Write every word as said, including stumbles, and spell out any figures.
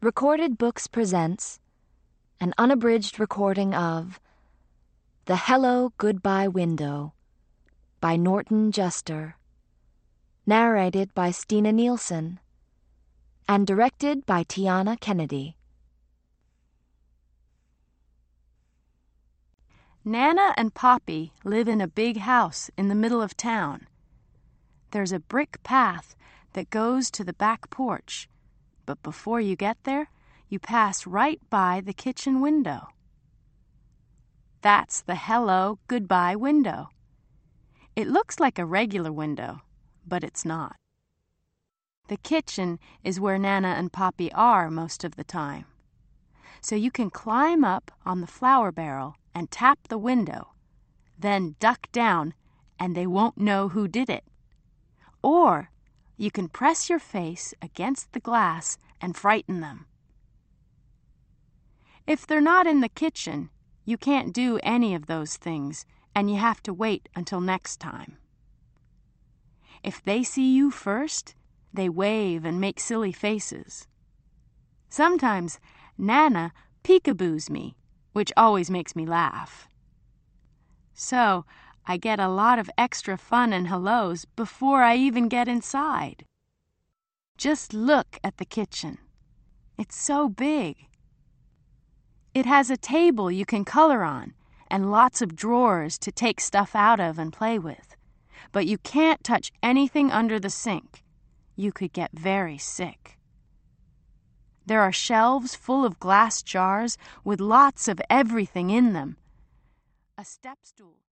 Recorded Books presents an unabridged recording of The Hello, Goodbye Window by Norton Juster, narrated by Stina Nielsen, and directed by Tiana Kennedy. Nana and Poppy live in a big house in the middle of town. There's a brick path that goes to the back porch, but before you get there, you pass right by the kitchen window. That's the hello, goodbye window. It looks like a regular window, but it's not. The kitchen is where Nana and Poppy are most of the time. So you can climb up on the flour barrel and tap the window, then duck down and they won't know who did it. Or you can press your face against the glass and frighten them. If they're not in the kitchen, you can't do any of those things, and you have to wait until next time. If they see you first, they wave and make silly faces. Sometimes Nana peekaboos me, which always makes me laugh. So I get a lot of extra fun and hellos before I even get inside. Just look at the kitchen. It's so big. It has a table you can color on and lots of drawers to take stuff out of and play with. But you can't touch anything under the sink. You could get very sick. There are shelves full of glass jars with lots of everything in them. A step stool.